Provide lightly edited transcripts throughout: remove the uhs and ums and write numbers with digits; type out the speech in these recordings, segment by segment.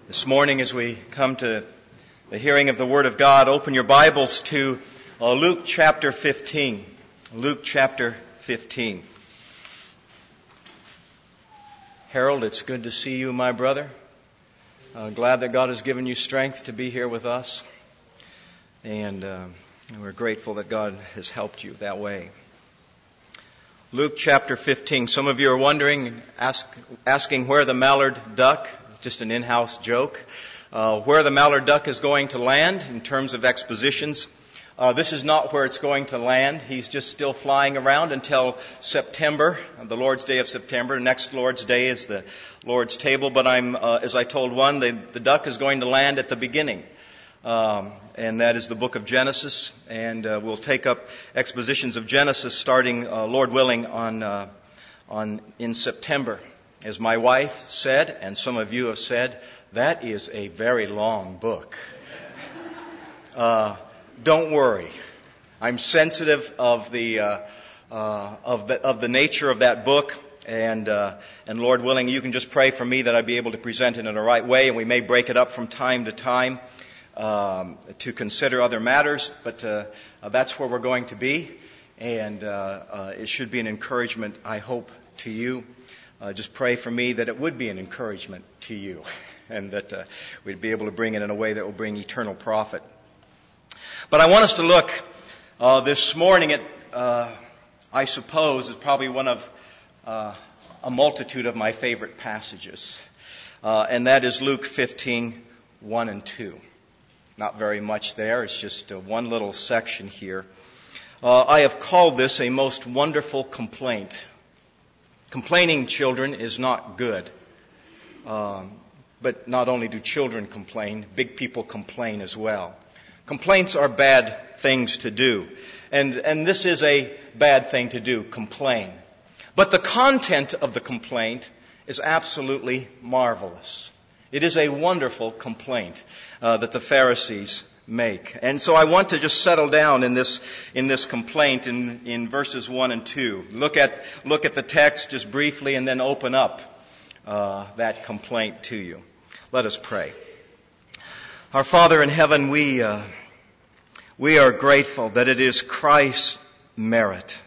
This morning, as we come to the hearing of the Word of God, open your Bibles to Luke chapter 15. Luke chapter 15. Harold, it's good to see you, my brother. Glad that God has given you strength to be here with us. And we're grateful that God has helped you that way. Luke chapter 15. Some of you are wondering, asking where the mallard duck, just an in-house joke, where the mallard duck is going to land in terms of expositions. This is not where it's going to land. He's just still flying around until September, the Lord's Day of September. Next Lord's Day is the Lord's table. But as I told one, the duck is going to land at the beginning. And that is the book of Genesis. And we'll take up expositions of Genesis starting, Lord willing, in September. As my wife said, and some of you have said, that is a very long book. Don't worry. I'm sensitive of the nature of that book, and Lord willing, you can just pray for me that I be able to present it in the right way, and we may break it up from time to time to consider other matters, but that's where we're going to be, and it should be an encouragement, I hope, to you. Just pray for me that it would be an encouragement to you, and that we'd be able to bring it in a way that will bring eternal profit. But I want us to look this morning at, I suppose, is probably one of a multitude of my favorite passages, and that is Luke 15, 1 and 2. Not very much there. It's just one little section here. I have called this a most wonderful complaint. Complaining, children, is not good. But not only do children complain, big people complain as well. Complaints are bad things to do. And this is a bad thing to do, complain. But the content of the complaint is absolutely marvelous. It is a wonderful complaint that the Pharisees make. And so I want to just settle down in this complaint in verses 1 and 2. Look at the text just briefly and then open up that complaint to you. Let us pray. Our Father in heaven, we are grateful that it is Christ's merit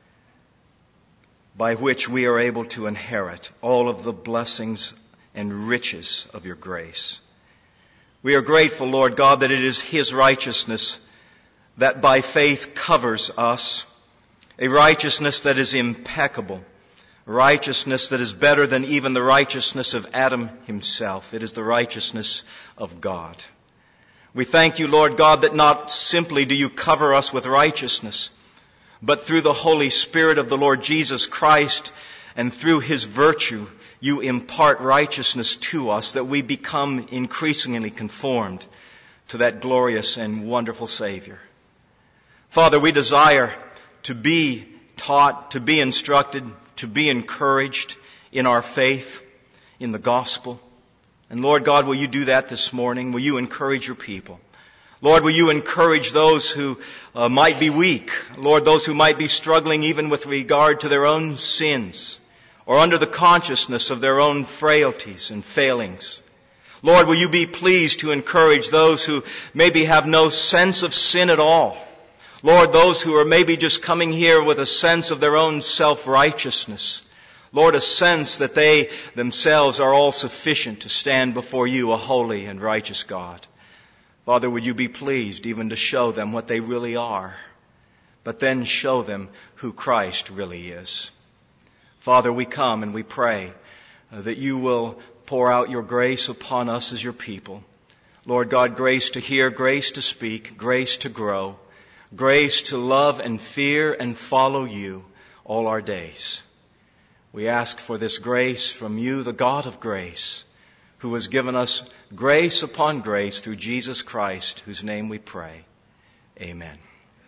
by which we are able to inherit all of the blessings and riches of your grace. We are grateful, Lord God, that it is His righteousness that by faith covers us, a righteousness that is impeccable, a righteousness that is better than even the righteousness of Adam himself. It is the righteousness of God. We thank you, Lord God, that not simply do you cover us with righteousness, but through the Holy Spirit of the Lord Jesus Christ and through His virtue, you impart righteousness to us that we become increasingly conformed to that glorious and wonderful Savior. Father, we desire to be taught, to be instructed, to be encouraged in our faith, in the gospel. And Lord God, will you do that this morning? Will you encourage your people? Lord, will you encourage those who might be weak? Lord, those who might be struggling even with regard to their own sins, or under the consciousness of their own frailties and failings. Lord, will you be pleased to encourage those who maybe have no sense of sin at all? Lord, those who are maybe just coming here with a sense of their own self-righteousness. Lord, a sense that they themselves are all sufficient to stand before you, a holy and righteous God. Father, would you be pleased even to show them what they really are, but then show them who Christ really is. Father, we come and we pray that you will pour out your grace upon us as your people. Lord God, grace to hear, grace to speak, grace to grow, grace to love and fear and follow you all our days. We ask for this grace from you, the God of grace, who has given us grace upon grace through Jesus Christ, whose name we pray. Amen.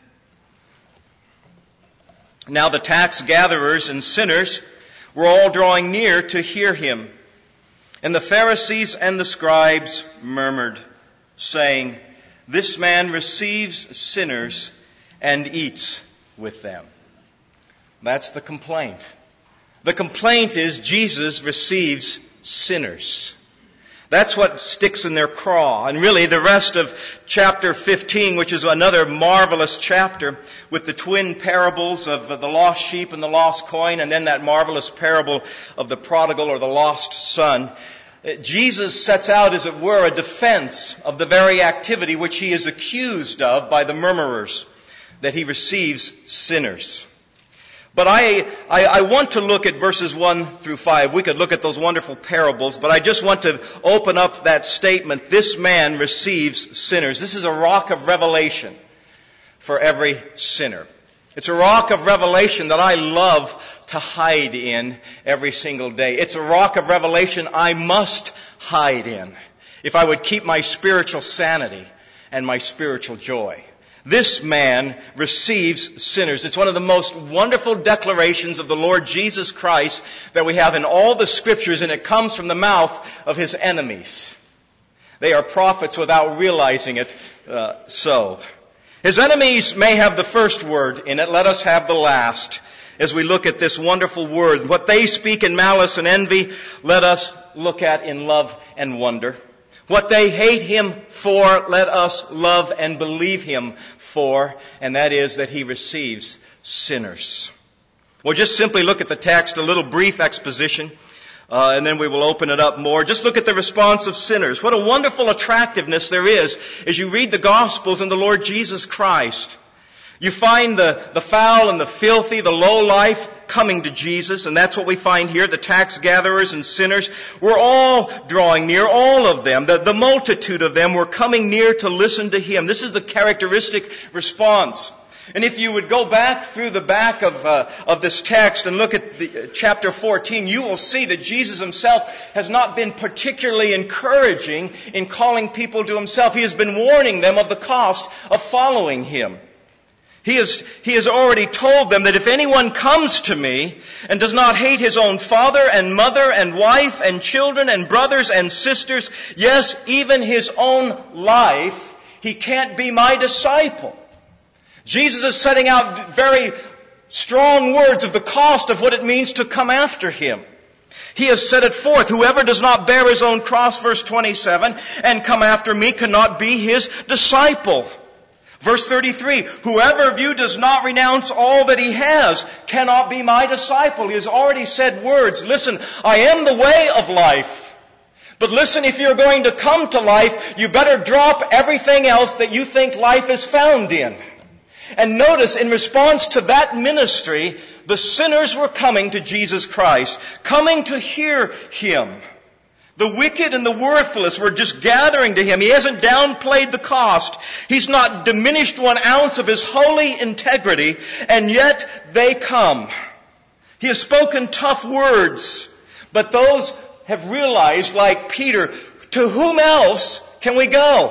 Now the tax gatherers and sinners were all drawing near to hear him. And the Pharisees and the scribes murmured, saying, "This man receives sinners and eats with them." That's the complaint. The complaint is Jesus receives sinners. That's what sticks in their craw. And really the rest of chapter 15, which is another marvelous chapter with the twin parables of the lost sheep and the lost coin, and then that marvelous parable of the prodigal or the lost son, Jesus sets out, as it were, a defense of the very activity which he is accused of by the murmurers, that he receives sinners. But I want to look at verses 1 through 5. We could look at those wonderful parables, but I just want to open up that statement. This man receives sinners. This is a rock of revelation for every sinner. It's a rock of revelation that I love to hide in every single day. It's a rock of revelation I must hide in if I would keep my spiritual sanity and my spiritual joy. This man receives sinners. It's one of the most wonderful declarations of the Lord Jesus Christ that we have in all the Scriptures, and it comes from the mouth of his enemies. They are prophets without realizing it so. His enemies may have the first word in it. Let us have the last. As we look at this wonderful word, what they speak in malice and envy, let us look at in love and wonder. What they hate him for, let us love and believe him for, and that is that he receives sinners. We'll just simply look at the text, a little brief exposition, and then we will open it up more. Just look at the response of sinners. What a wonderful attractiveness there is as you read the Gospels and the Lord Jesus Christ. You find the foul and the filthy, the low life coming to Jesus, and that's what we find here. The tax gatherers and sinners were all drawing near, all of them. The multitude of them were coming near to listen to him. This is the characteristic response. And if you would go back through the back of this text and look at chapter 14, you will see that Jesus himself has not been particularly encouraging in calling people to himself. He has been warning them of the cost of following him. He has already told them that if anyone comes to me and does not hate his own father and mother and wife and children and brothers and sisters, yes, even his own life, he can't be my disciple. Jesus is setting out very strong words of the cost of what it means to come after him. He has set it forth. Whoever does not bear his own cross, verse 27, and come after me cannot be his disciple. Verse 33, whoever of you does not renounce all that he has cannot be my disciple. He has already said words. Listen, I am the way of life. But listen, if you're going to come to life, you better drop everything else that you think life is found in. And notice, in response to that ministry, the sinners were coming to Jesus Christ, coming to hear him. The wicked and the worthless were just gathering to him. He hasn't downplayed the cost. He's not diminished 1 ounce of his holy integrity, and yet they come. He has spoken tough words, but those have realized, like Peter, to whom else can we go?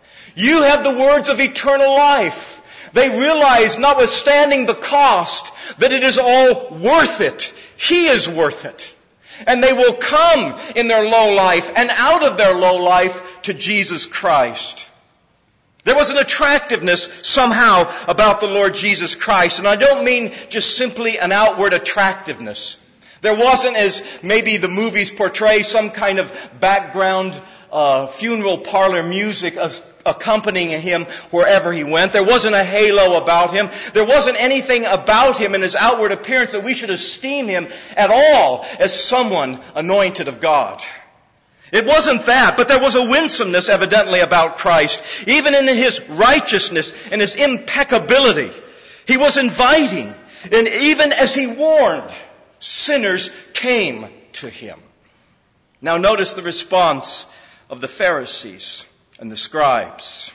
You have the words of eternal life. They realize, notwithstanding the cost, that it is all worth it. He is worth it. And they will come in their low life and out of their low life to Jesus Christ. There was an attractiveness somehow about the Lord Jesus Christ. And I don't mean just simply an outward attractiveness. There wasn't, as maybe the movies portray, some kind of background funeral parlor music accompanying him wherever he went. There wasn't a halo about him. There wasn't anything about him in his outward appearance that we should esteem him at all as someone anointed of God. It wasn't that, but there was a winsomeness evidently about Christ. Even in his righteousness and his impeccability, he was inviting. And even as he warned, sinners came to him. Now notice the response of the Pharisees and the scribes.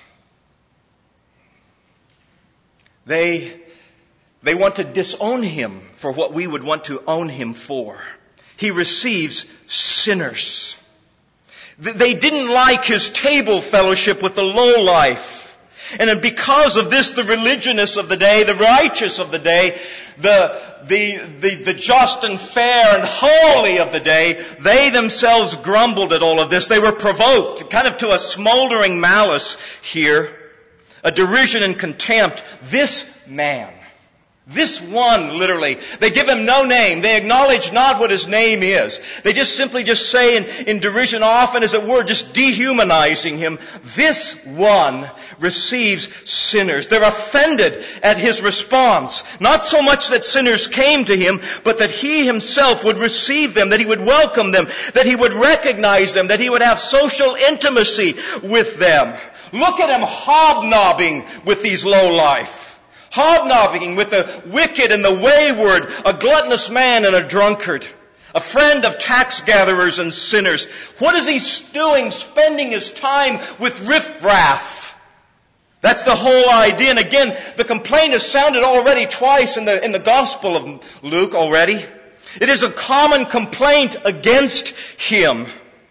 They want to disown him for what we would want to own him for. He receives sinners. They didn't like his table fellowship with the low life. And because of this, the religionists of the day, the righteous of the day, the just and fair and holy of the day, they themselves grumbled at all of this. They were provoked, kind of to a smoldering malice here, a derision and contempt. This man, This one, literally. They give him no name. They acknowledge not what his name is. They just simply say in derision, often as it were, just dehumanizing him. This one receives sinners. They're offended at his response. Not so much that sinners came to him, but that he himself would receive them, that he would welcome them, that he would recognize them, that he would have social intimacy with them. Look at him hobnobbing with these lowlife. Hobnobbing with the wicked and the wayward, a gluttonous man and a drunkard, a friend of tax gatherers and sinners. What is he doing, spending his time with riffraff? That's the whole idea. And again, the complaint is sounded already twice in the Gospel of Luke already. It is a common complaint against him.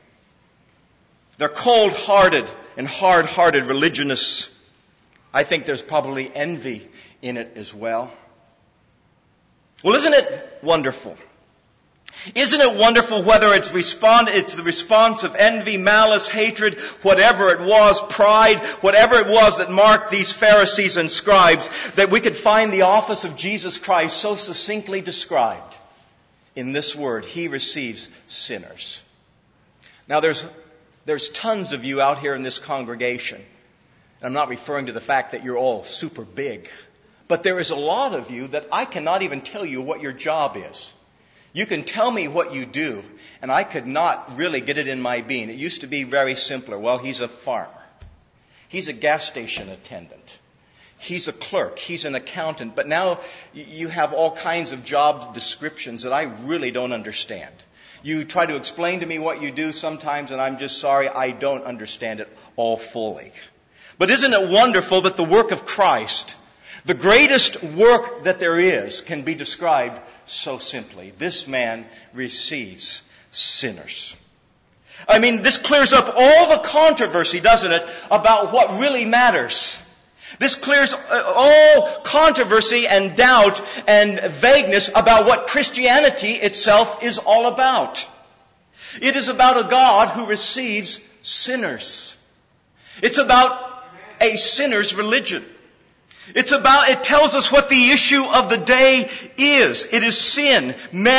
They're cold-hearted and hard-hearted religionists. I think there's probably envy in it as well. Well, isn't it wonderful? Isn't it wonderful whether it's the response of envy, malice, hatred, whatever it was, pride, whatever it was that marked these Pharisees and scribes, that we could find the office of Jesus Christ so succinctly described in this word, He receives sinners. Now there's tons of you out here in this congregation. And I'm not referring to the fact that you're all super big. But there is a lot of you that I cannot even tell you what your job is. You can tell me what you do, and I could not really get it in my being. It used to be very simpler. Well, he's a farmer. He's a gas station attendant. He's a clerk. He's an accountant. But now you have all kinds of job descriptions that I really don't understand. You try to explain to me what you do sometimes, and I'm just sorry, I don't understand it all fully. But isn't it wonderful that the work of Christ, the greatest work that there is, can be described so simply? This man receives sinners. I mean, this clears up all the controversy, doesn't it, about what really matters. This clears all controversy and doubt and vagueness about what Christianity itself is all about. It is about a God who receives sinners. It's about a sinner's religion. It tells us what the issue of the day is. It is sin.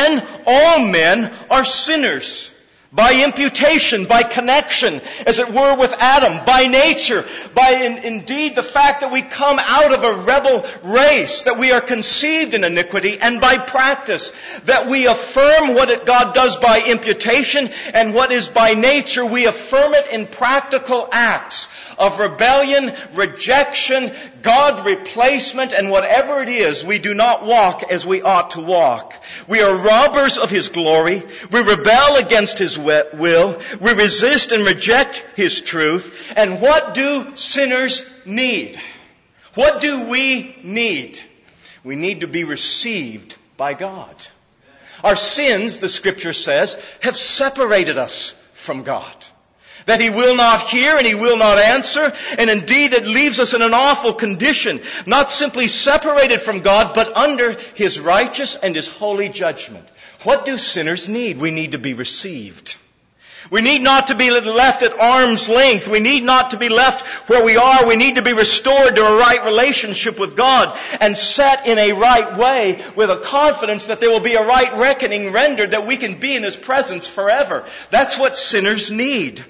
All men are sinners. By imputation, by connection, as it were with Adam, by nature, by indeed the fact that we come out of a rebel race, that we are conceived in iniquity, and by practice, that we affirm what God does by imputation, and what is by nature, we affirm it in practical acts of rebellion, rejection, God replacement, and whatever it is, we do not walk as we ought to walk. We are robbers of His glory. We rebel against His will. We resist and reject His truth. And what do sinners need? What do we need? We need to be received by God. Our sins, the Scripture says, have separated us from God. That He will not hear and He will not answer. And indeed it leaves us in an awful condition. Not simply separated from God, but under His righteous and His holy judgment. What do sinners need? We need to be received. We need not to be left at arm's length. We need not to be left where we are. We need to be restored to a right relationship with God and set in a right way with a confidence that there will be a right reckoning rendered, that we can be in His presence forever. That's what sinners need.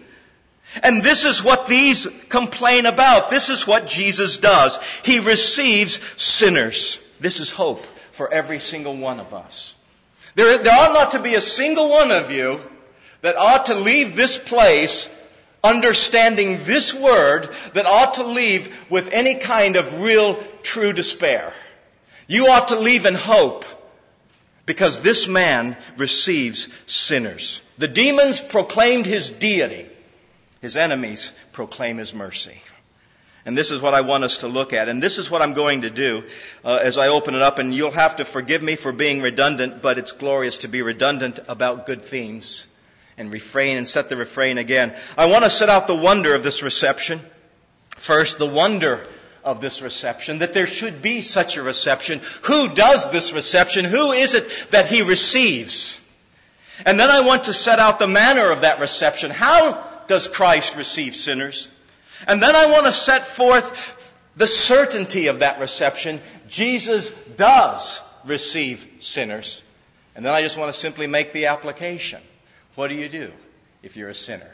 And this is what these complain about. This is what Jesus does. He receives sinners. This is hope for every single one of us. There ought not to be a single one of you that ought to leave this place understanding this word, that ought to leave with any kind of real, true despair. You ought to leave in hope, because this man receives sinners. The demons proclaimed His deity. His enemies proclaim His mercy. And this is what I want us to look at. And this is what I'm going to do as I open it up. And you'll have to forgive me for being redundant, but it's glorious to be redundant about good themes. And refrain and set the refrain again. I want to set out the wonder of this reception. First, the wonder of this reception, that there should be such a reception. Who does this reception? Who is it that He receives? And then I want to set out the manner of that reception. How does Christ receive sinners? And then I want to set forth the certainty of that reception, Jesus does receive sinners. And then I just want to simply make the application. What do you do if you're a sinner?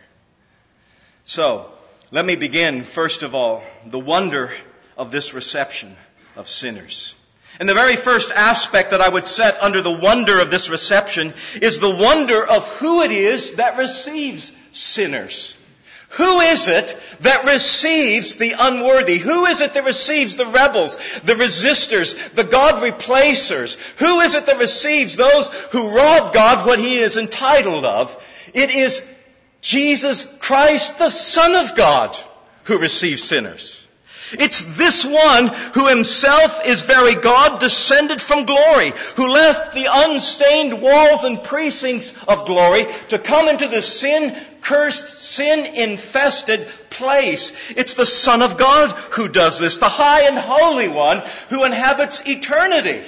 So, let me begin, first of all, the wonder of this reception of sinners. And the very first aspect that I would set under the wonder of this reception is the wonder of who it is that receives sinners. Who is it that receives the unworthy? Who is it that receives the rebels, the resistors, the God replacers? Who is it that receives those who rob God what He is entitled of? It is Jesus Christ, the Son of God, who receives sinners. It's this one who Himself is very God, descended from glory, who left the unstained walls and precincts of glory to come into the sin-cursed, sin-infested place. It's the Son of God who does this, the high and holy one who inhabits eternity,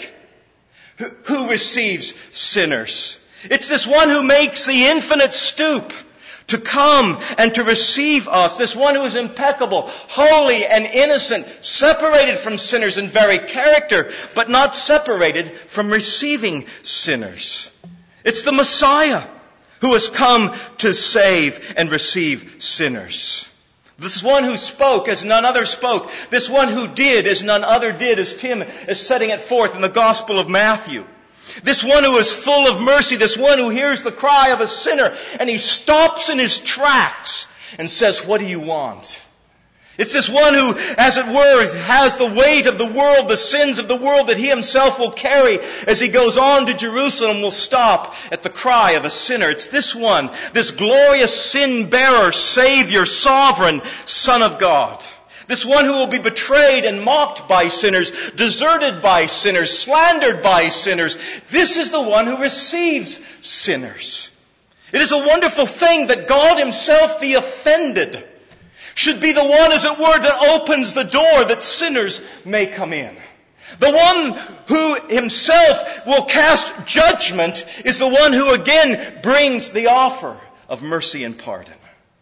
who receives sinners. It's this one who makes the infinite stoop to come and to receive us. This one who is impeccable, holy and innocent, separated from sinners in very character, but not separated from receiving sinners. It's the Messiah who has come to save and receive sinners. This one who spoke as none other spoke. This one who did as none other did, as Tim is setting it forth in the Gospel of Matthew. This one who is full of mercy, this one who hears the cry of a sinner, and he stops in his tracks and says, "What do you want?" It's this one who, as it were, has the weight of the world, the sins of the world that He Himself will carry as He goes on to Jerusalem, will stop at the cry of a sinner. It's this one, this glorious sin-bearer, Savior, sovereign Son of God. This one who will be betrayed and mocked by sinners, deserted by sinners, slandered by sinners. This is the one who receives sinners. It is a wonderful thing that God Himself, the offended, should be the one, as it were, that opens the door that sinners may come in. The one who Himself will cast judgment is the one who again brings the offer of mercy and pardon.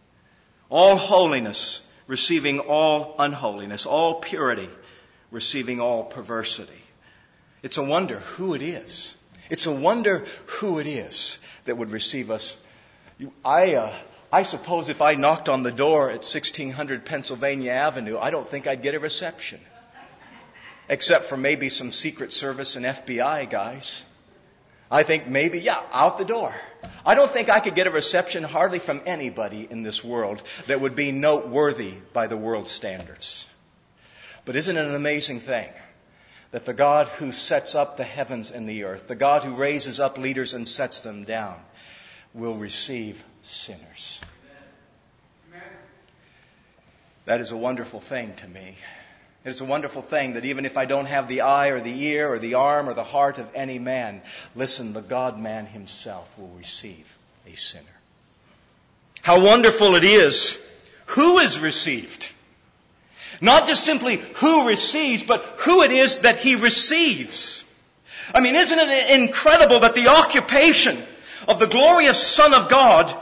All holiness receiving all unholiness, all purity receiving all perversity. It's a wonder who it is. It's a wonder who it is that would receive us. I suppose if I knocked on the door at 1600 Pennsylvania Avenue, I don't think I'd get a reception. Except for maybe some Secret Service and FBI guys. I think maybe, out the door. I don't think I could get a reception hardly from anybody in this world that would be noteworthy by the world's standards. But isn't it an amazing thing that the God who sets up the heavens and the earth, the God who raises up leaders and sets them down, will receive sinners? Amen. That is a wonderful thing to me. It's a wonderful thing that even if I don't have the eye or the ear or the arm or the heart of any man, listen, the God-man Himself will receive a sinner. How wonderful it is who is received. Not just simply who receives, but who it is that He receives. I mean, isn't it incredible that the occupation of the glorious Son of God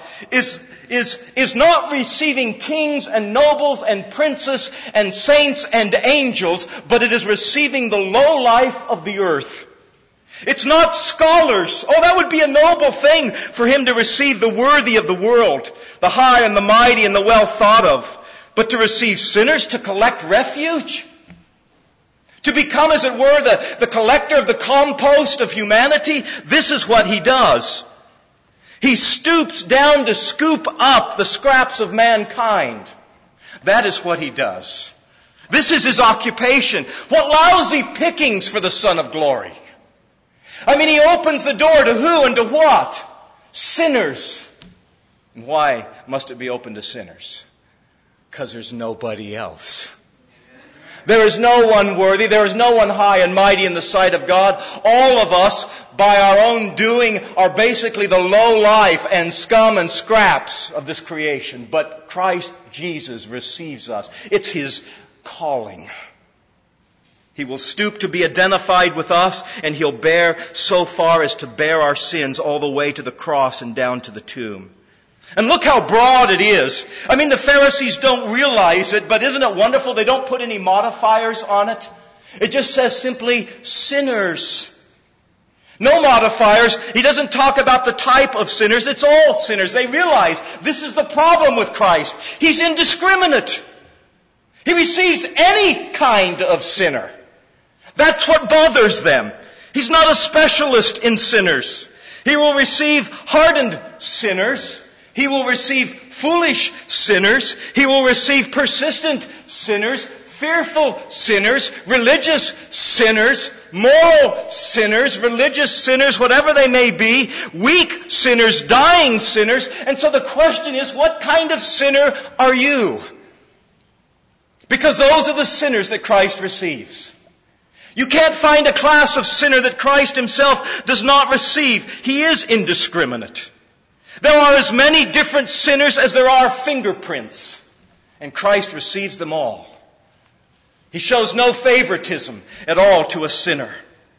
is not receiving kings and nobles and princes and saints and angels, but it is receiving the low life of the earth. It's not scholars. Oh, that would be a noble thing for Him to receive the worthy of the world, the high and the mighty and the well thought of. But to receive sinners, to collect refuge, to become, as it were, the collector of the compost of humanity, this is what He does. He stoops down to scoop up the scraps of mankind. That is what He does. This is His occupation. What lousy pickings for the Son of Glory. I mean, He opens the door to who and to what? Sinners. And why must it be open to sinners? Because there's nobody else. There is no one worthy. There is no one high and mighty in the sight of God. All of us, by our own doing, are basically the low life and scum and scraps of this creation. But Christ Jesus receives us. It's His calling. He will stoop to be identified with us, and He'll bear so far as to bear our sins all the way to the cross and down to the tomb. And look how broad it is. I mean, the Pharisees don't realize it, but isn't it wonderful they don't put any modifiers on it? It just says simply sinners. No modifiers. He doesn't talk about the type of sinners. It's all sinners. They realize this is the problem with Christ. He's indiscriminate. He receives any kind of sinner. That's what bothers them. He's not a specialist in sinners. He will receive hardened sinners. He will receive foolish sinners. He will receive persistent sinners, fearful sinners, religious sinners, moral sinners, religious sinners, whatever they may be, weak sinners, dying sinners. And so the question is, what kind of sinner are you? Because those are the sinners that Christ receives. You can't find a class of sinner that Christ himself does not receive. He is indiscriminate. There are as many different sinners as there are fingerprints, and Christ receives them all. He shows no favoritism at all to a sinner.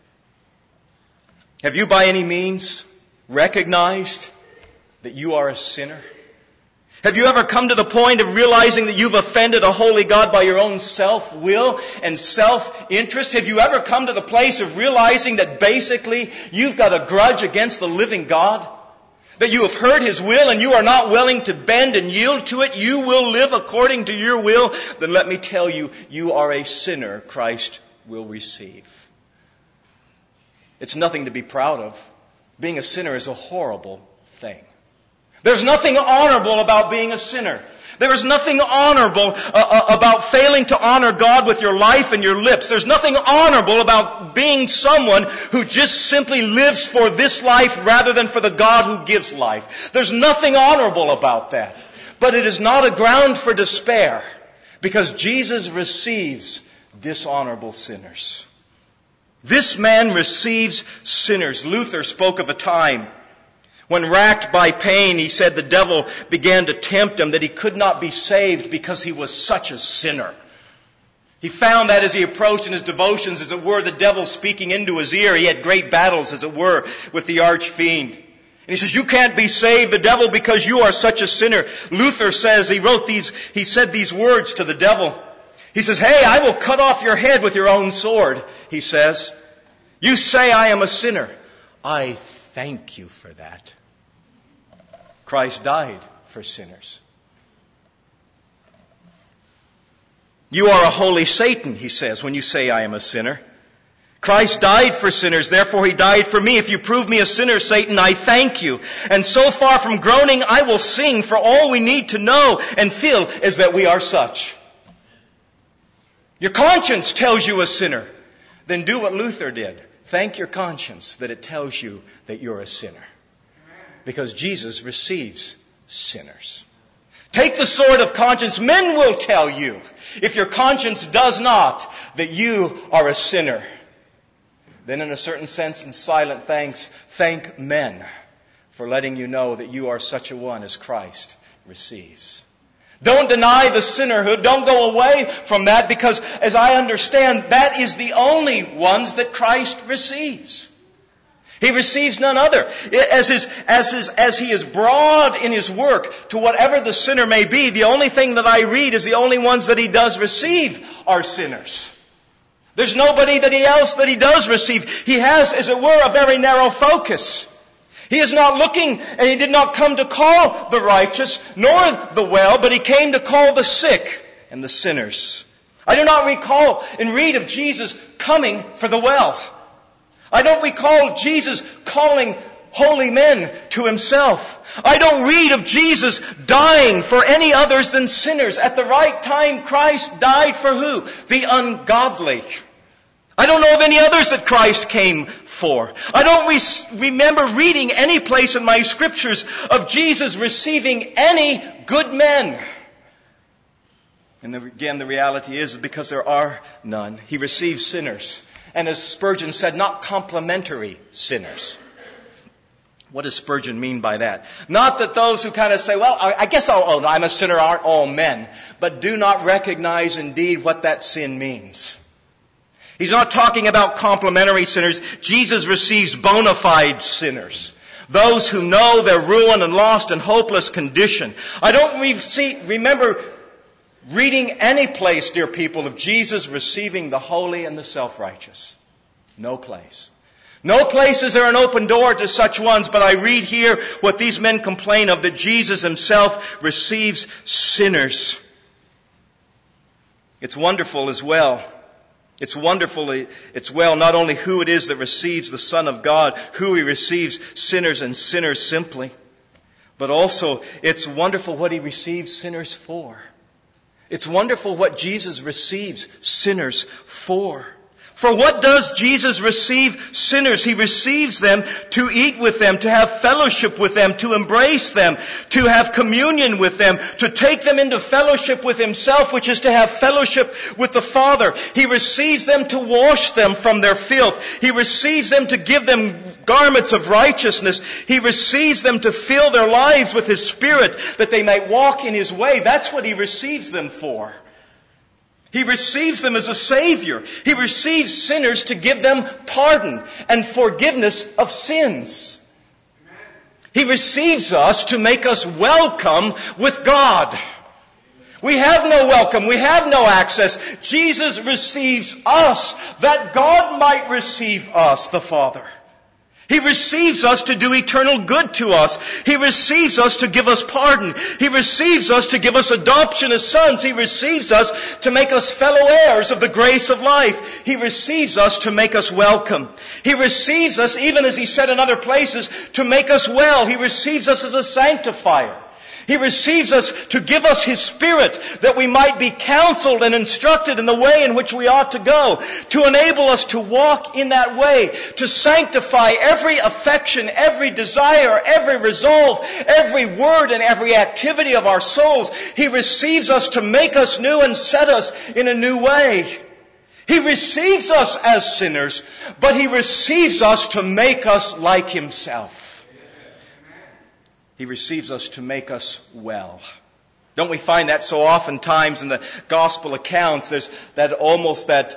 Have you by any means recognized that you are a sinner? Have you ever come to the point of realizing that you've offended a holy God by your own self-will and self-interest? Have you ever come to the place of realizing that basically you've got a grudge against the living God? That you have heard His will and you are not willing to bend and yield to it? You will live according to your will? Then let me tell you, you are a sinner Christ will receive. It's nothing to be proud of. Being a sinner is a horrible thing. There's nothing honorable about being a sinner. There is nothing honorable about failing to honor God with your life and your lips. There's nothing honorable about being someone who just simply lives for this life rather than for the God who gives life. There's nothing honorable about that. But it is not a ground for despair, because Jesus receives dishonorable sinners. This man receives sinners. Luther spoke of a time when, racked by pain, he said the devil began to tempt him, that he could not be saved because he was such a sinner. He found that as he approached in his devotions, as it were, the devil speaking into his ear. He had great battles, as it were, with the archfiend. And he says, you can't be saved, the devil, because you are such a sinner. Luther says, he said these words to the devil. He says, hey, I will cut off your head with your own sword, he says. You say I am a sinner. I thank you for that. Christ died for sinners. You are a holy Satan, he says, when you say I am a sinner. Christ died for sinners, therefore He died for me. If you prove me a sinner, Satan, I thank you. And so far from groaning, I will sing, for all we need to know and feel is that we are such. Your conscience tells you a sinner. Then do what Luther did. Thank your conscience that it tells you that you're a sinner. Because Jesus receives sinners. Take the sword of conscience. Men will tell you, if your conscience does not, that you are a sinner. Then in a certain sense, in silent thanks, thank men for letting you know that you are such a one as Christ receives. Don't deny the sinnerhood. Don't go away from that, because as I understand, that is the only ones that Christ receives. He receives none other. As He is broad in His work to whatever the sinner may be, the only thing that I read is the only ones that He does receive are sinners. There's nobody else that He does receive. He has, as it were, a very narrow focus. He is not looking, and He did not come to call the righteous, nor the well, but He came to call the sick and the sinners. I do not recall and read of Jesus coming for the well. I don't recall Jesus calling holy men to Himself. I don't read of Jesus dying for any others than sinners. At the right time, Christ died for who? The ungodly. I don't know of any others that Christ came for. I don't remember reading any place in my scriptures of Jesus receiving any good men. And again, the reality is because there are none. He receives sinners. And as Spurgeon said, not complimentary sinners. What does Spurgeon mean by that? Not that those who kind of say, well, I guess I'm a sinner, aren't all men. But do not recognize indeed what that sin means. He's not talking about complimentary sinners. Jesus receives bona fide sinners. Those who know their ruin and lost and hopeless condition. I don't remember reading any place, dear people, of Jesus receiving the holy and the self-righteous. No place. No place is there an open door to such ones, but I read here what these men complain of, that Jesus himself receives sinners. It's wonderful as well. It's wonderful as well not only who it is that receives the Son of God, who he receives sinners and sinners simply, but also it's wonderful what he receives sinners for. It's wonderful what Jesus receives sinners for. For what does Jesus receive sinners? He receives them to eat with them, to have fellowship with them, to embrace them, to have communion with them, to take them into fellowship with himself, which is to have fellowship with the Father. He receives them to wash them from their filth. He receives them to give them garments of righteousness. He receives them to fill their lives with his Spirit, that they might walk in his way. That's what he receives them for. He receives them as a Savior. He receives sinners to give them pardon and forgiveness of sins. He receives us to make us welcome with God. We have no welcome. We have no access. Jesus receives us that God might receive us, the Father. He receives us to do eternal good to us. He receives us to give us pardon. He receives us to give us adoption as sons. He receives us to make us fellow heirs of the grace of life. He receives us to make us welcome. He receives us, even as he said in other places, to make us well. He receives us as a sanctifier. He receives us to give us his Spirit, that we might be counseled and instructed in the way in which we ought to go, to enable us to walk in that way, to sanctify every affection, every desire, every resolve, every word and every activity of our souls. He receives us to make us new and set us in a new way. He receives us as sinners, but he receives us to make us like himself. He receives us to make us well. Don't we find that so oftentimes in the gospel accounts? There's that almost that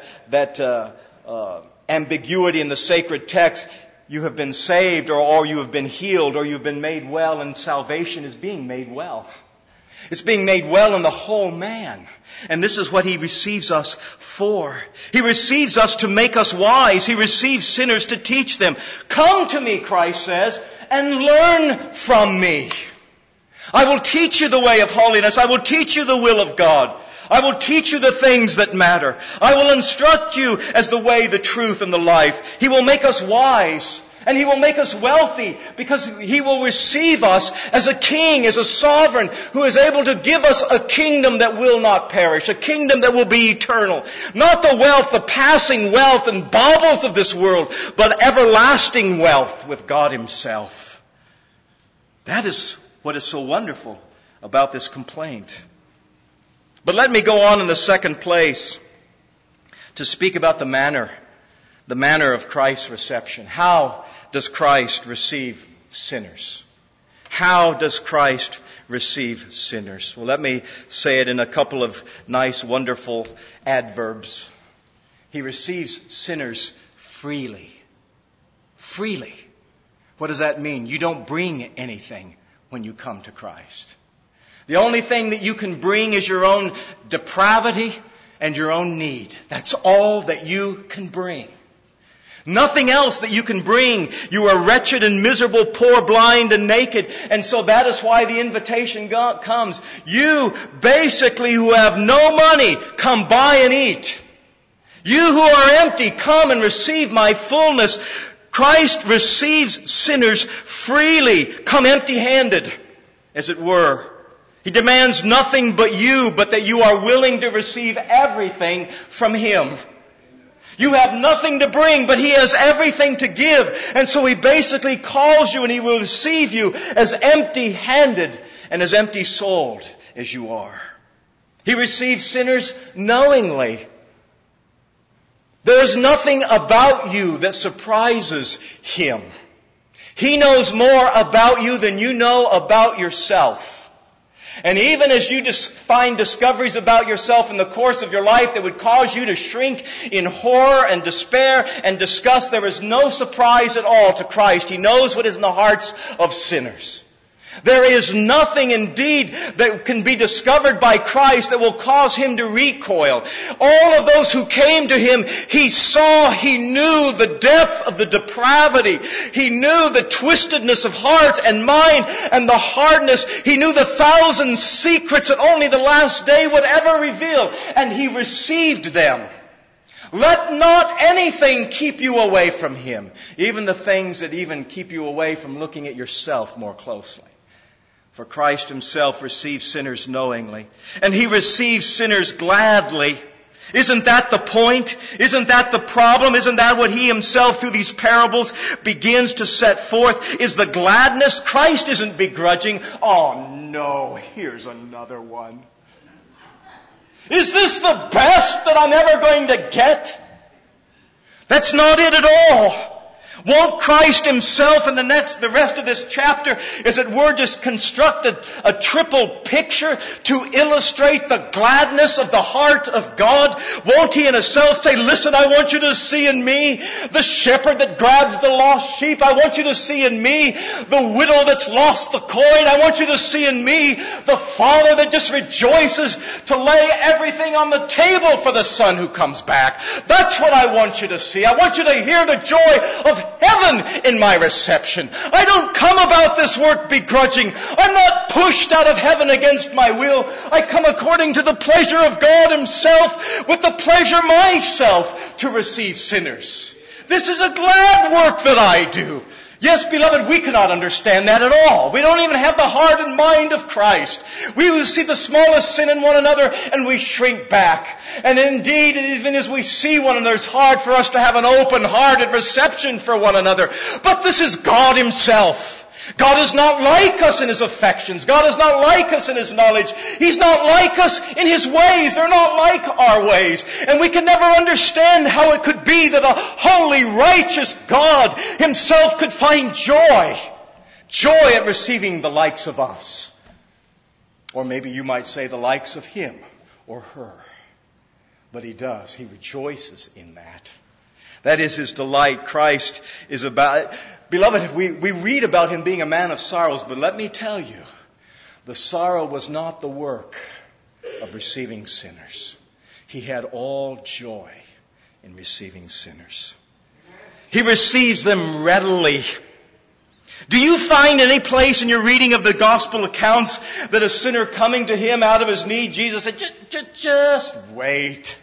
ambiguity in the sacred text. You have been saved, or you have been healed, or you've been made well, and salvation is being made well. It's being made well in the whole man. And this is what he receives us for. He receives us to make us wise. He receives sinners to teach them. Come to me, Christ says, and learn from me. I will teach you the way of holiness. I will teach you the will of God. I will teach you the things that matter. I will instruct you as the way, the truth, and the life. He will make us wise. And he will make us wealthy, because he will receive us as a king, as a sovereign, who is able to give us a kingdom that will not perish, a kingdom that will be eternal. Not the wealth, the passing wealth and baubles of this world, but everlasting wealth with God himself. That is what is so wonderful about this complaint. But let me go on in the second place to speak about the manner of Christ's reception. How does Christ receive sinners? How does Christ receive sinners? Well, let me say it in a couple of nice, wonderful adverbs. He receives sinners freely. Freely. What does that mean? You don't bring anything when you come to Christ. The only thing that you can bring is your own depravity and your own need. That's all that you can bring. Nothing else that you can bring. You are wretched and miserable, poor, blind, and naked. And so that is why the invitation comes. You, basically, who have no money, come buy and eat. You who are empty, come and receive my fullness. Christ receives sinners freely. Come empty-handed, as it were. He demands nothing but that you are willing to receive everything from him. You have nothing to bring, but he has everything to give. And so he basically calls you, and he will receive you as empty-handed and as empty-souled as you are. He receives sinners knowingly. There is nothing about you that surprises him. He knows more about you than you know about yourself. And even as you find discoveries about yourself in the course of your life that would cause you to shrink in horror and despair and disgust, there is no surprise at all to Christ. He knows what is in the hearts of sinners. There is nothing indeed that can be discovered by Christ that will cause Him to recoil. All of those who came to Him, He saw, He knew the depth of the depravity. He knew the twistedness of heart and mind and the hardness. He knew the thousand secrets that only the last day would ever reveal. And He received them. Let not anything keep you away from Him. Even the things that even keep you away from looking at yourself more closely. For Christ Himself receives sinners knowingly, and He receives sinners gladly. Isn't that the point? Isn't that the problem? Isn't that what He Himself through these parables begins to set forth? Is the gladness? Christ isn't begrudging. Oh no, here's another one. Is this the best that I'm ever going to get? That's not it at all. Won't Christ Himself in the rest of this chapter, as it were, just constructed a triple picture to illustrate the gladness of the heart of God? Won't He in Himself say, listen, I want you to see in me the shepherd that grabs the lost sheep. I want you to see in me the widow that's lost the coin. I want you to see in me the father that just rejoices to lay everything on the table for the son who comes back. That's what I want you to see. I want you to hear the joy of heaven in my reception. I don't come about this work begrudging. I'm not pushed out of heaven against my will. I come according to the pleasure of God Himself, with the pleasure myself to receive sinners. This is a glad work that I do. Yes, beloved, we cannot understand that at all. We don't even have the heart and mind of Christ. We will see the smallest sin in one another and we shrink back. And indeed, even as we see one another, it's hard for us to have an open-hearted reception for one another. But this is God Himself. God is not like us in His affections. God is not like us in His knowledge. He's not like us in His ways. They're not like our ways. And we can never understand how it could be that a holy, righteous God Himself could find joy. Joy at receiving the likes of us. Or maybe you might say the likes of Him or her. But He does. He rejoices in that. That is His delight. Christ is about... Beloved, we read about Him being a man of sorrows, but let me tell you, the sorrow was not the work of receiving sinners. He had all joy in receiving sinners. He receives them readily. Do you find any place in your reading of the gospel accounts that a sinner coming to Him out of his need, Jesus said, just wait.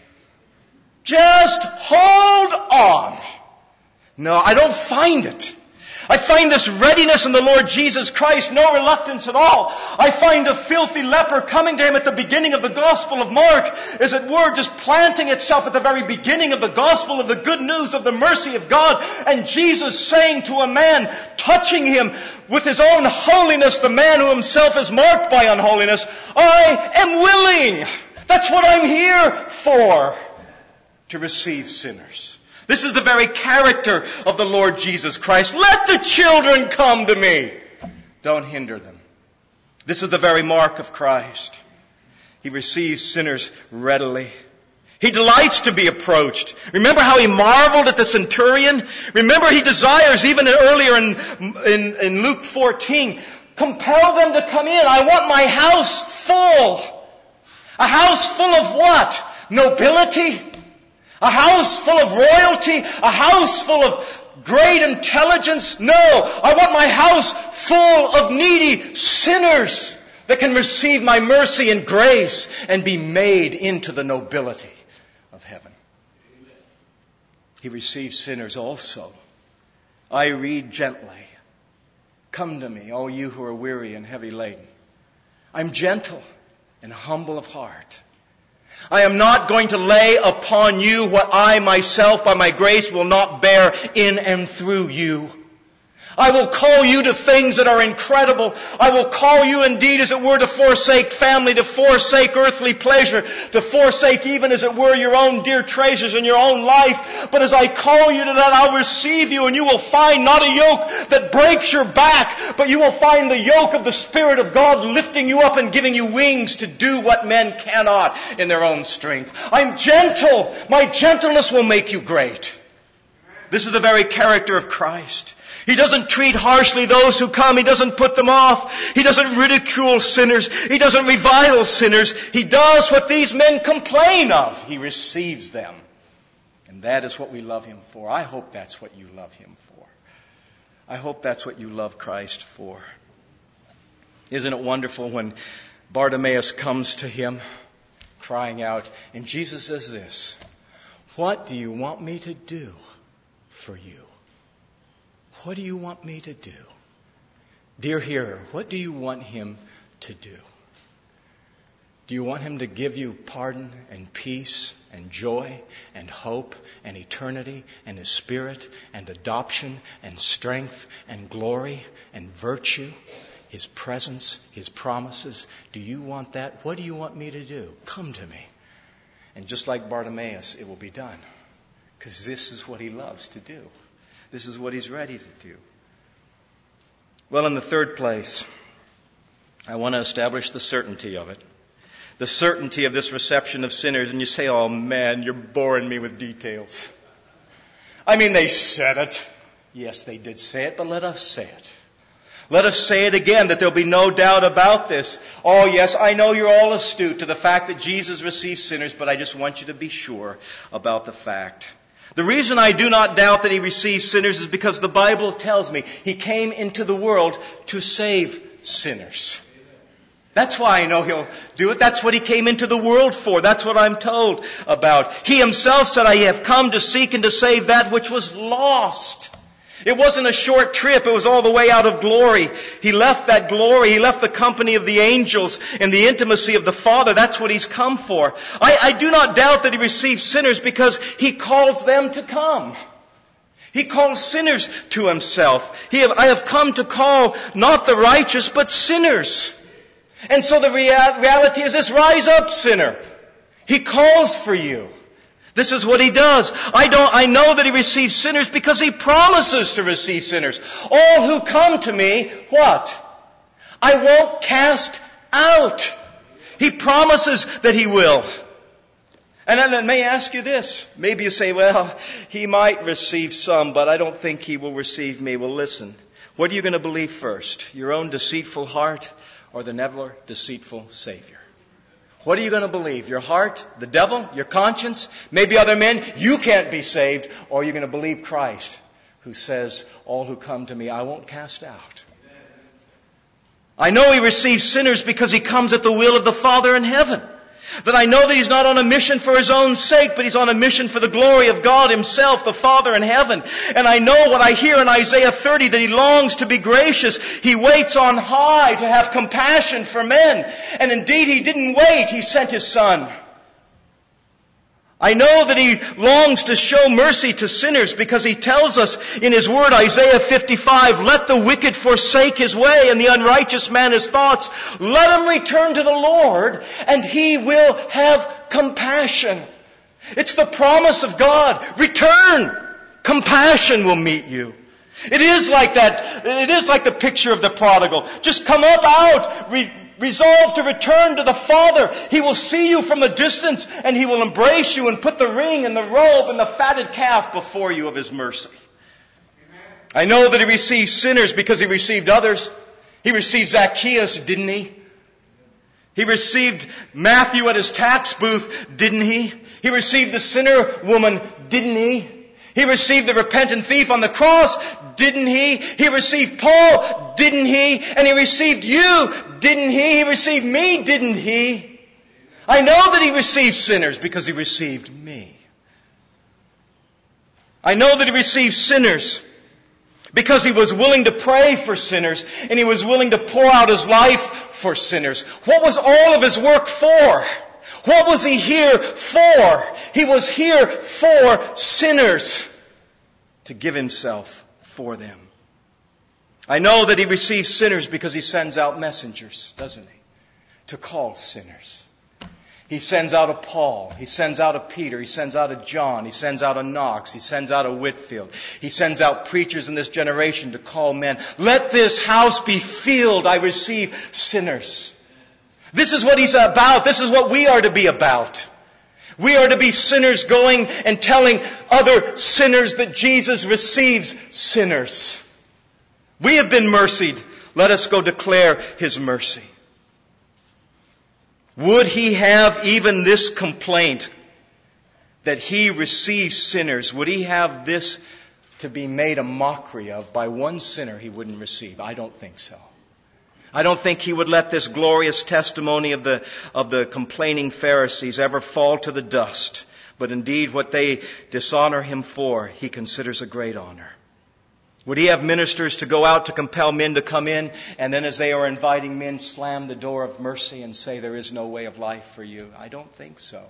Just hold on. No, I don't find it. I find this readiness in the Lord Jesus Christ, no reluctance at all. I find a filthy leper coming to Him at the beginning of the Gospel of Mark, as it were, just planting itself at the very beginning of the Gospel of the good news of the mercy of God. And Jesus saying to a man, touching him with His own holiness, the man who himself is marked by unholiness, I am willing. That's what I'm here for, to receive sinners. This is the very character of the Lord Jesus Christ. Let the children come to me. Don't hinder them. This is the very mark of Christ. He receives sinners readily. He delights to be approached. Remember how He marveled at the centurion? Remember He desires, even earlier in Luke 14, compel them to come in. I want my house full. A house full of what? Nobility? A house full of royalty? A house full of great intelligence? No, I want my house full of needy sinners that can receive my mercy and grace and be made into the nobility of heaven. He receives sinners also. I read gently, come to me, all you who are weary and heavy laden. I'm gentle and humble of heart. I am not going to lay upon you what I myself by my grace will not bear in and through you. I will call you to things that are incredible. I will call you indeed, as it were, to forsake family, to forsake earthly pleasure, to forsake even, as it were, your own dear treasures in your own life. But as I call you to that, I'll receive you, and you will find not a yoke that breaks your back, but you will find the yoke of the Spirit of God lifting you up and giving you wings to do what men cannot in their own strength. I'm gentle. My gentleness will make you great. This is the very character of Christ. He doesn't treat harshly those who come. He doesn't put them off. He doesn't ridicule sinners. He doesn't revile sinners. He does what these men complain of. He receives them. And that is what we love Him for. I hope that's what you love Him for. I hope that's what you love Christ for. Isn't it wonderful when Bartimaeus comes to Him crying out, and Jesus says this, "What do you want me to do for you? What do you want me to do?" Dear hearer, what do you want Him to do? Do you want Him to give you pardon and peace and joy and hope and eternity and His Spirit and adoption and strength and glory and virtue, His presence, His promises? Do you want that? What do you want me to do? Come to me. And just like Bartimaeus, it will be done. Because this is what He loves to do. This is what He's ready to do. Well, in the third place, I want to establish the certainty of it. The certainty of this reception of sinners. And you say, "Oh man, you're boring me with details." I mean, they said it. Yes, they did say it, but let us say it. Let us say it again, that there'll be no doubt about this. Oh yes, I know you're all astute to the fact that Jesus receives sinners, but I just want you to be sure about the fact. The reason I do not doubt that He receives sinners is because the Bible tells me He came into the world to save sinners. That's why I know He'll do it. That's what He came into the world for. That's what I'm told about. He Himself said, "I have come to seek and to save that which was lost." It wasn't a short trip. It was all the way out of glory. He left that glory. He left the company of the angels and the intimacy of the Father. That's what He's come for. I do not doubt that He receives sinners because He calls them to come. He calls sinners to Himself. I have come to call not the righteous, but sinners. And so the reality is this: rise up, sinner. He calls for you. This is what He does. I know that He receives sinners because He promises to receive sinners. All who come to me, what? I won't cast out. He promises that He will. And I may ask you this. Maybe you say, "Well, He might receive some, but I don't think He will receive me." Well, listen. What are you going to believe first? Your own deceitful heart or the never deceitful Savior? What are you going to believe? Your heart, the devil, your conscience, maybe other men? You can't be saved. Or are you going to believe Christ, who says, "All who come to me, I won't cast out"? I know He receives sinners because He comes at the will of the Father in heaven. That I know that He's not on a mission for His own sake, but He's on a mission for the glory of God Himself, the Father in heaven. And I know what I hear in Isaiah 30, that He longs to be gracious. He waits on high to have compassion for men. And indeed He didn't wait. He sent His Son. I know that He longs to show mercy to sinners because He tells us in His Word, Isaiah 55, "Let the wicked forsake his way and the unrighteous man his thoughts. Let him return to the Lord and He will have compassion." It's the promise of God. Return. Compassion will meet you. It is like that. It is like the picture of the prodigal. Just come up out. Resolve to return to the Father. He will see you from a distance and He will embrace you and put the ring and the robe and the fatted calf before you of His mercy. I know that He receives sinners because He received others. He received Zacchaeus, didn't He? He received Matthew at his tax booth, didn't He? He received the sinner woman, didn't He? He received the repentant thief on the cross, didn't He? He received Paul, didn't He? And He received you, didn't He? He received me, didn't He? I know that He received sinners because He received me. I know that He received sinners because He was willing to pray for sinners and He was willing to pour out His life for sinners. What was all of His work for? What was He here for? He was here for sinners, to give Himself for them. I know that He receives sinners because He sends out messengers, doesn't He? To call sinners. He sends out a Paul. He sends out a Peter. He sends out a John. He sends out a Knox. He sends out a Whitfield. He sends out preachers in this generation to call men. Let this house be filled. I receive sinners. This is what He's about. This is what we are to be about. We are to be sinners going and telling other sinners that Jesus receives sinners. We have been mercied. Let us go declare His mercy. Would He have even this complaint that He receives sinners? Would He have this to be made a mockery of by one sinner He wouldn't receive? I don't think so. I don't think He would let this glorious testimony of the complaining Pharisees ever fall to the dust. But indeed, what they dishonor Him for, He considers a great honor. Would He have ministers to go out to compel men to come in, and then as they are inviting men, slam the door of mercy and say, there is no way of life for you? I don't think so.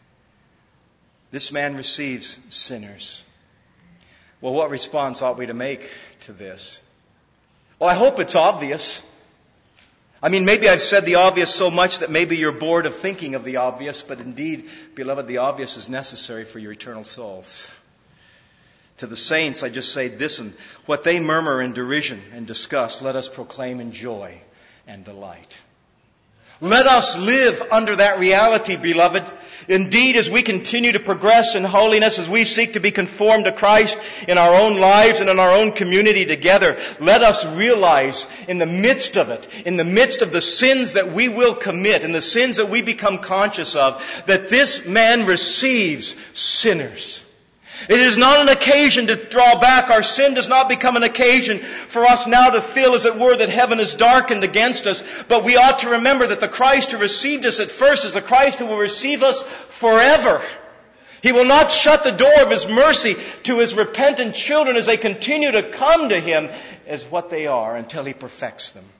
This man receives sinners. Well, what response ought we to make to this? Well, I hope it's obvious. I mean, maybe I've said the obvious so much that maybe you're bored of thinking of the obvious, but indeed, beloved, the obvious is necessary for your eternal souls. To the saints, I just say this, and what they murmur in derision and disgust, let us proclaim in joy and delight. Let us live under that reality, beloved. Indeed, as we continue to progress in holiness, as we seek to be conformed to Christ in our own lives and in our own community together, let us realize in the midst of it, in the midst of the sins that we will commit and the sins that we become conscious of, that this man receives sinners. It is not an occasion to draw back. Our sin does not become an occasion for us now to feel, as it were, that heaven is darkened against us. But we ought to remember that the Christ who received us at first is the Christ who will receive us forever. He will not shut the door of His mercy to His repentant children as they continue to come to Him as what they are until He perfects them.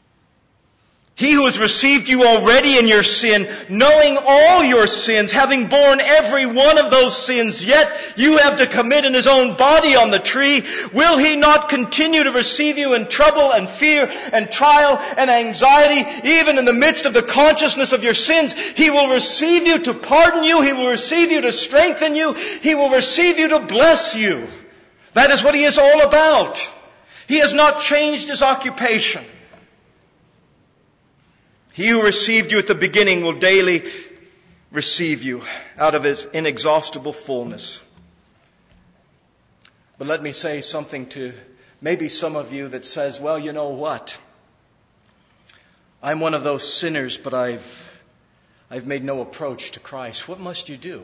He who has received you already in your sin, knowing all your sins, having borne every one of those sins, yet you have to commit in His own body on the tree, will He not continue to receive you in trouble and fear and trial and anxiety, even in the midst of the consciousness of your sins? He will receive you to pardon you. He will receive you to strengthen you. He will receive you to bless you. That is what He is all about. He has not changed His occupation. He who received you at the beginning will daily receive you out of His inexhaustible fullness. But let me say something to maybe some of you that says, well, you know what? I'm one of those sinners, but I've made no approach to Christ. What must you do?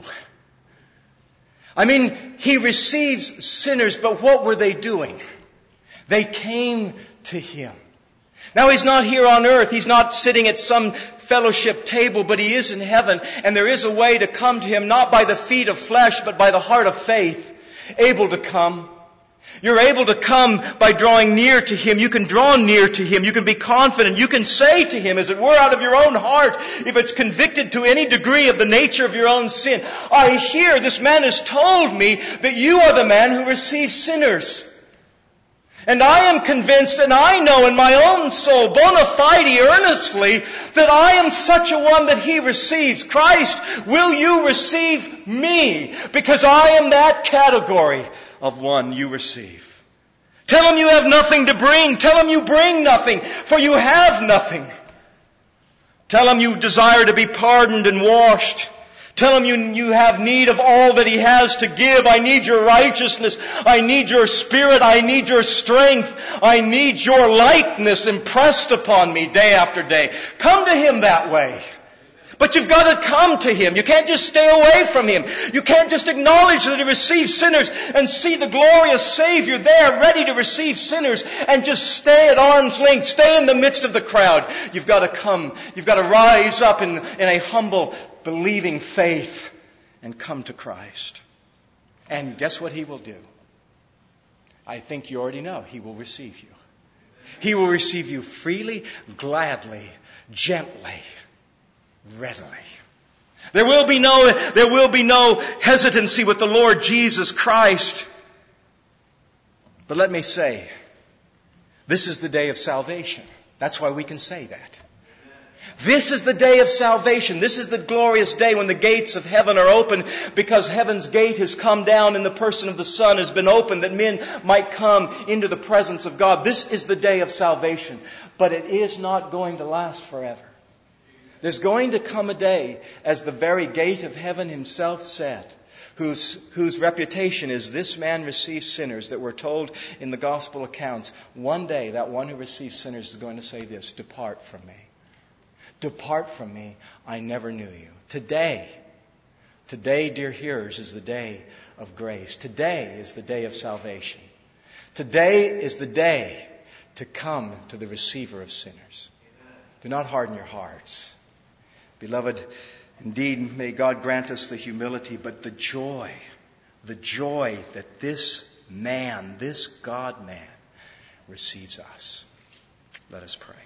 I mean, He receives sinners, but what were they doing? They came to Him. Now He's not here on earth. He's not sitting at some fellowship table, but He is in heaven. And there is a way to come to Him, not by the feet of flesh, but by the heart of faith. Able to come. You're able to come by drawing near to Him. You can draw near to Him. You can be confident. You can say to Him, as it were out of your own heart, if it's convicted to any degree of the nature of your own sin, I hear this man has told me that you are the man who receives sinners. And I am convinced, and I know in my own soul, bona fide, earnestly, that I am such a one that He receives. Christ, will you receive me? Because I am that category of one you receive. Tell Him you have nothing to bring. Tell Him you bring nothing, for you have nothing. Tell Him you desire to be pardoned and washed. Tell Him you have need of all that He has to give. I need your righteousness. I need your spirit. I need your strength. I need your likeness impressed upon me day after day. Come to Him that way. But you've got to come to Him. You can't just stay away from Him. You can't just acknowledge that He receives sinners and see the glorious Savior there ready to receive sinners and just stay at arm's length, stay in the midst of the crowd. You've got to come. You've got to rise up in a humble, believing faith and come to Christ. And guess what He will do? I think you already know. He will receive you. He will receive you freely, gladly, gently, readily. There will be no hesitancy with the Lord Jesus Christ. But let me say, This is the day of salvation. That's why we can say that. This is the day of salvation. This is the glorious day when the gates of heaven are open, because heaven's gate has come down and the person of the Son has been opened that men might come into the presence of God. This is the day of salvation. But it is not going to last forever. There's going to come a day, as the very gate of heaven himself said, whose reputation is, this man receives sinners, that we're told in the gospel accounts. One day that one who receives sinners is going to say this: depart from me. Depart from me, I never knew you. Today, dear hearers, is the day of grace. Today is the day of salvation. Today is the day to come to the receiver of sinners. Do not harden your hearts. Beloved, indeed, may God grant us the humility, but the joy that this man, this God-man, receives us. Let us pray.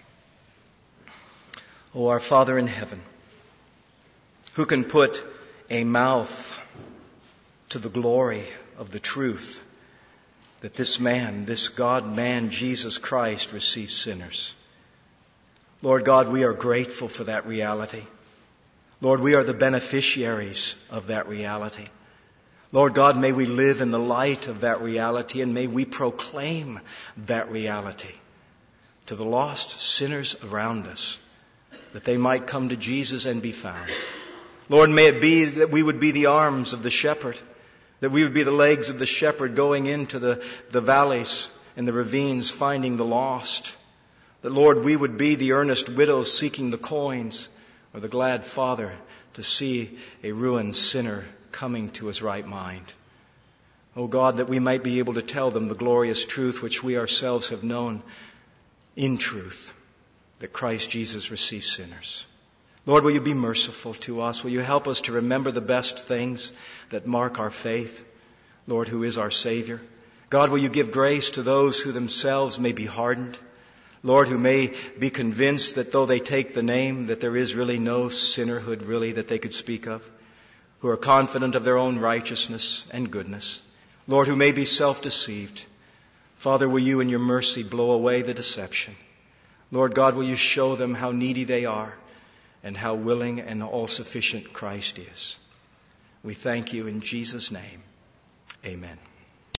O our Father in heaven, who can put a mouth to the glory of the truth that this man, this God-man, Jesus Christ, receives sinners? Lord God, we are grateful for that reality. Lord, we are the beneficiaries of that reality. Lord God, may we live in the light of that reality, and may we proclaim that reality to the lost sinners around us, that they might come to Jesus and be found. Lord, may it be that we would be the arms of the shepherd, that we would be the legs of the shepherd going into the valleys and the ravines, finding the lost. That, Lord, we would be the earnest widows seeking the coins, or the glad father to see a ruined sinner coming to his right mind. O God, that we might be able to tell them the glorious truth which we ourselves have known in truth, that Christ Jesus receives sinners. Lord, will you be merciful to us? Will you help us to remember the best things that mark our faith? Lord, who is our Savior. God, will you give grace to those who themselves may be hardened? Lord, who may be convinced that though they take the name, that there is really no sinnerhood really that they could speak of, who are confident of their own righteousness and goodness. Lord, who may be self-deceived. Father, will you in your mercy blow away the deception? Lord God, will you show them how needy they are and how willing and all-sufficient Christ is? We thank you in Jesus' name. Amen.